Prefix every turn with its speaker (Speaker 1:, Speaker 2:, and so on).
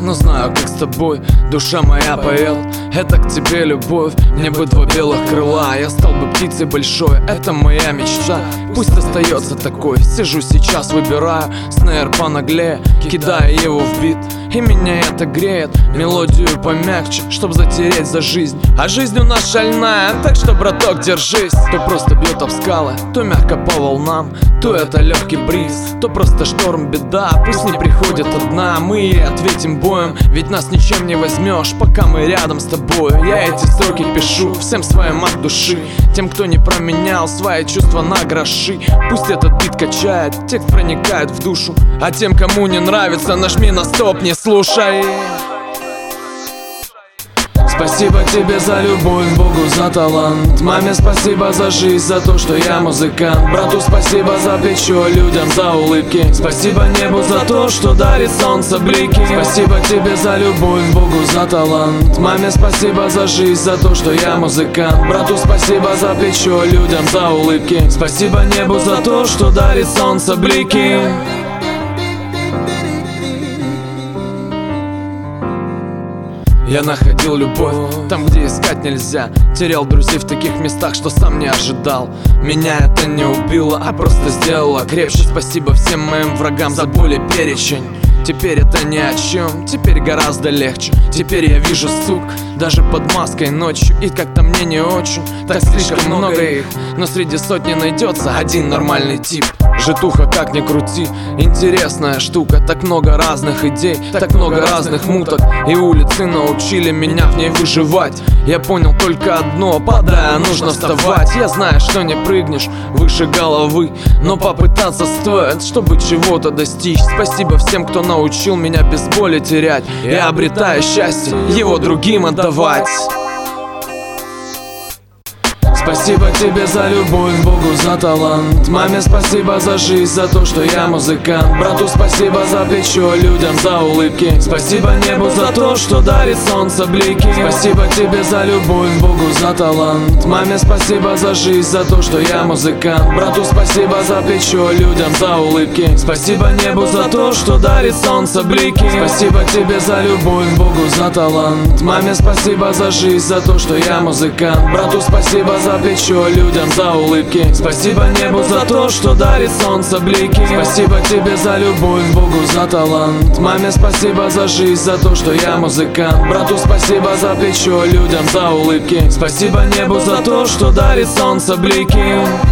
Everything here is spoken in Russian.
Speaker 1: но знаю, как с тобой душа моя поет. Это к тебе любовь, мне бы два белых крыла. Я стал бы птицей большой, это моя мечта. Пусть остается такой, сижу сейчас, выбираю снейр понаглее, кидаю его в бит, и меня это греет. Мелодию помягче, чтоб затереть за жизнь. А жизнь у нас шальная, так что, браток, держись. То просто бьет об скалы, то мягко по волнам, то это легкий бриз, то просто шторм, беда. Пусть не приходит одна, мы ей ответим боем, ведь нас ничем не возьмешь, пока мы рядом с тобой. Я эти строки пишу всем своим от души, тем, кто не променял свои чувства на гроши. Пусть этот бит качает, текст проникает в душу, а тем, кому не нравится, нажми на стоп, не слушай. Спасибо тебе за любовь, Богу за талант, маме спасибо за жизнь, за то, что я музыкант. Брату спасибо за плечо, людям за улыбки. Спасибо небу за то, что дарит солнце блики. Спасибо тебе за любовь, Богу за талант, маме спасибо за жизнь, за то, что я музыкант. Брату спасибо за плечо, людям за улыбки. Спасибо небу за то, что дарит солнце блики. Я находил любовь там, где искать нельзя. Терял друзей в таких местах, что сам не ожидал. Меня это не убило, а просто сделало крепче. Спасибо всем моим врагам за боль и перечень. Теперь это ни о чем, теперь гораздо легче. Теперь я вижу сук даже под маской ночью, и как-то мне не очень, так слишком много их. Но среди сотни найдется один нормальный тип. Житуха, как ни крути, интересная штука. Так много разных идей, так много разных муток, и улицы научили меня в ней выживать. Я понял только одно: падая, нужно вставать. Я знаю, что не прыгнешь выше головы, но попытаться стоит, чтобы чего-то достичь. Спасибо всем, кто научил меня без боли терять и, обретая счастье, его другим отдавать. Спасибо тебе за любовь, Богу за талант, маме спасибо за жизнь, за то, что я музыкант. Брату спасибо за плечо, людям за улыбки. Спасибо небу за то, что дарит солнце блики. Спасибо тебе за любовь, Богу за талант, маме спасибо за жизнь, за то, что я музыкант. Брату спасибо за плечо, людям за улыбки. Спасибо небу за то, что дарит солнце блики. Спасибо тебе за любовь, Богу за талант, маме спасибо за жизнь, за то, что я музыкант. Брату спасибо за плечо, людям за улыбки. Спасибо небу за то, что дарит солнце блики. Спасибо тебе за любовь, Богу за талант, маме спасибо за жизнь, за то, что я музыкант. Брату спасибо за плечо, людям за улыбки. Спасибо небу за то, что дарит солнце блики.